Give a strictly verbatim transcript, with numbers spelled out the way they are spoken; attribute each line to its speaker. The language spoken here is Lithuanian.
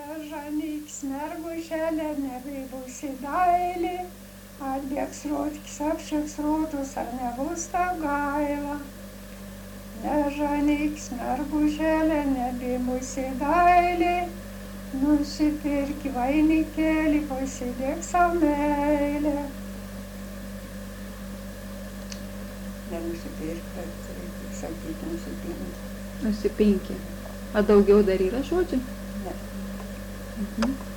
Speaker 1: Nežanyks mergužėlė, nebeibusi dailė, atbėgs rotkis, apšeks rotus, ar nebus tau gaila. Nežanyks mergužėlė, nebeibusi dailė, nusipirk vainikėlį, pasidėk savo meilę. Nenusipirk, bet reikia sakyti nusipinti.
Speaker 2: Nusipinki. A daugiau dar yra žodžių?
Speaker 1: Ne.
Speaker 2: Mhm.